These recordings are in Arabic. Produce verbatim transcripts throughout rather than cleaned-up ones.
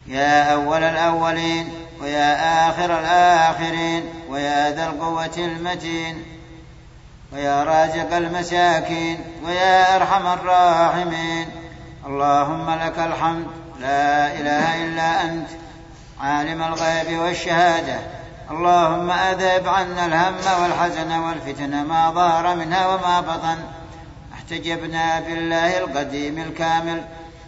يا أول الأولين ويا آخر الآخرين ويا ذا القوة المتين ويا رازق المساكين ويا أرحم الراحمين. اللهم لك الحمد لا إله إلا أنت عالم الغيب والشهادة. اللهم أذهب عنا الهم والحزن والفتن ما ظهر منها وما بطن. احتجبنا بالله القديم الكامل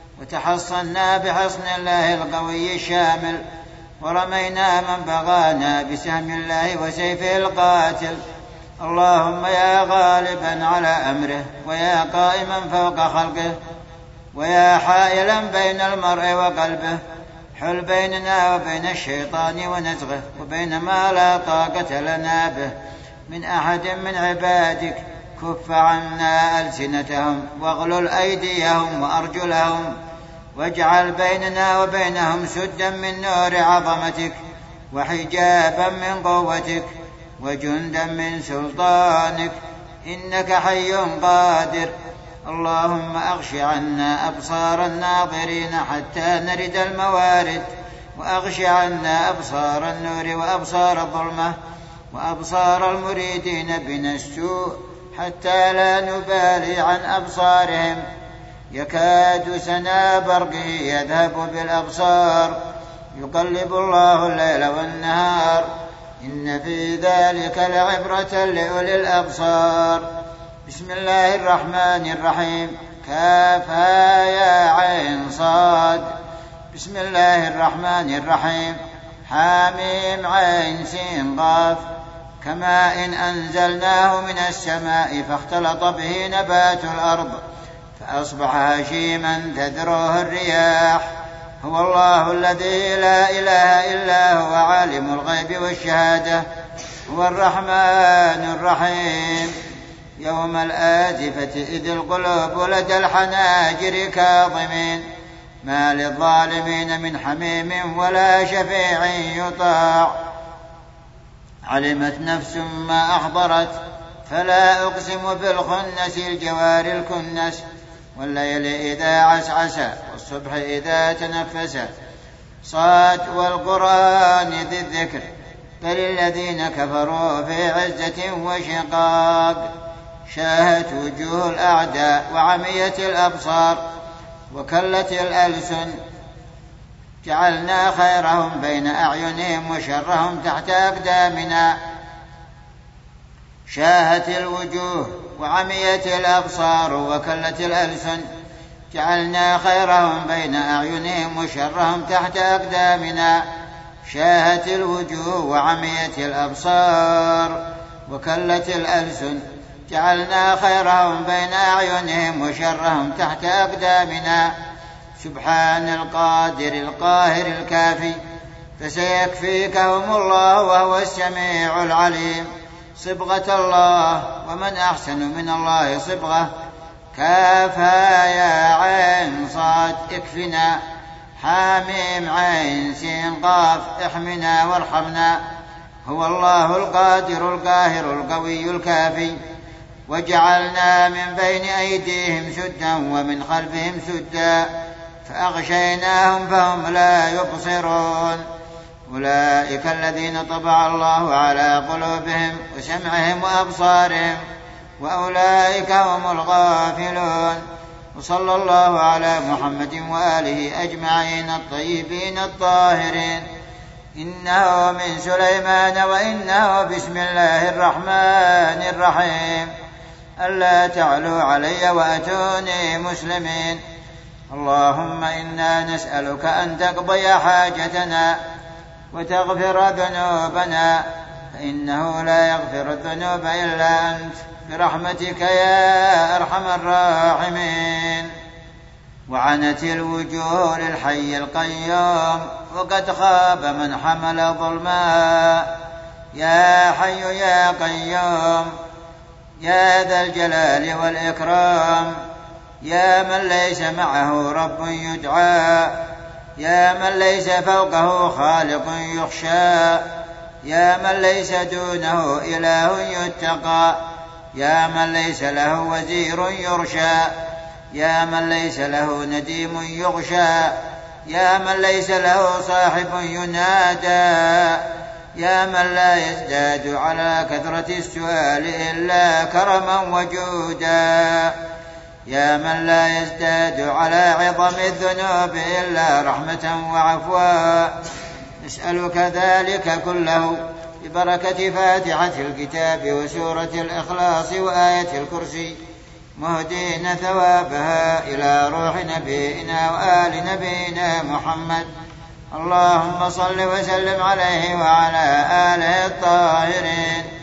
وتحصنا بحصن الله القوي الشامل ورمينا من بغانا بسهم الله وسيفه القاتل. اللهم يا غالبا على أمره ويا قائما فوق خلقه ويا حائلا بين المرء وقلبه، حل بيننا وبين الشيطان ونزغه وبين ما لا طاقة لنا به من أحد من عبادك. كف عنا ألسنتهم واغلل أيديهم وأرجلهم واجعل بيننا وبينهم سدا من نور عظمتك وحجابا من قوتك وجندا من سلطانك، إنك حي قادر. اللهم أغش عنا أبصار الناظرين حتى نرد الموارد، وأغش عنا أبصار النور وأبصار الظلمة وأبصار المريدين بنا السوء حتى لا نبالي عن أبصارهم. يكاد سنا برقه يذهب بالأبصار، يقلب الله الليل والنهار، إن في ذلك لعبرة لأولي الأبصار. بسم الله الرحمن الرحيم. كافها يا عين صاد. بسم الله الرحمن الرحيم. حاميم عين سين قاف. كماء إن أنزلناه من السماء فاختلط به نبات الأرض فأصبح هشيما تذروه الرياح. هو الله الذي لا إله إلا هو عالم الغيب والشهادة، هو الرحمن الرحيم. يوم الآزفة إذ القلوب لدى الحناجر كاظمين، ما للظالمين من حميم ولا شفيع يطاع. علمت نفس ما أحضرت فلا أقسم بالخنس الجوار الكنس، والليل إذا عسعس والصبح إذا تنفس. صاد والقرآن ذي الذكر، بل الذين كفروا في عزة وشقاق. شاهت وجوه الأعداء وعميت الأبصار وكلت الألسن، جعلنا خيرهم بين أعينهم وشرهم تحت أقدامنا. شاهت الوجوه وعميت الأبصار وكلت الألسن، جعلنا خيرهم بين أعينهم وشرهم تحت أقدامنا. شاهت الوجوه وعميت الأبصار وكلت الألسن، جعلنا خيرهم بين أعينهم وشرهم تحت أقدامنا. سبحان القادر القاهر الكافي، فسيكفيكهم الله وهو السميع العليم. صبغة الله، ومن أحسن من الله صبغة. كافها يا عين صاد اكفنا. حاميم عين سين قاف احمنا وارحمنا. هو الله القادر القاهر القوي الكافي. وجعلنا من بين أيديهم سدا ومن خلفهم سدا فأغشيناهم فهم لا يبصرون. أولئك الذين طبع الله على قلوبهم وسمعهم وأبصارهم، وأولئك هم الغافلون. وصلى الله على محمد وآله أجمعين الطيبين الطاهرين. إنه من سليمان وإنه بسم الله الرحمن الرحيم. ألا تعلوا علي وأتوني مسلمين. اللهم إنا نسألك أن تقضي حاجتنا وتغفر ذنوبنا، فإنه لا يغفر الذنوب إلا أنت، برحمتك يا أرحم الراحمين. وعنت الوجوه للحي القيوم، وقد خاب من حمل ظلما. يا حي يا قيوم، يا ذا الجلال والإكرام، يا من ليس معه رب يدعى، يا من ليس فوقه خالق يخشى، يا من ليس دونه إله يتقى، يا من ليس له وزير يرشى، يا من ليس له نديم يغشى، يا من ليس له صاحب ينادى، يا من لا يزداد على كثرة السؤال إلا كرما وجودا، يا من لا يزداد على عظم الذنوب إلا رحمة وعفوا، نسألك ذلك كله ببركة فاتحة الكتاب وسورة الإخلاص وآية الكرسي، مهدين ثوابها إلى روح نبينا وآل نبينا محمد. اللهم صل وسلم عليه وعلى آله الطاهرين.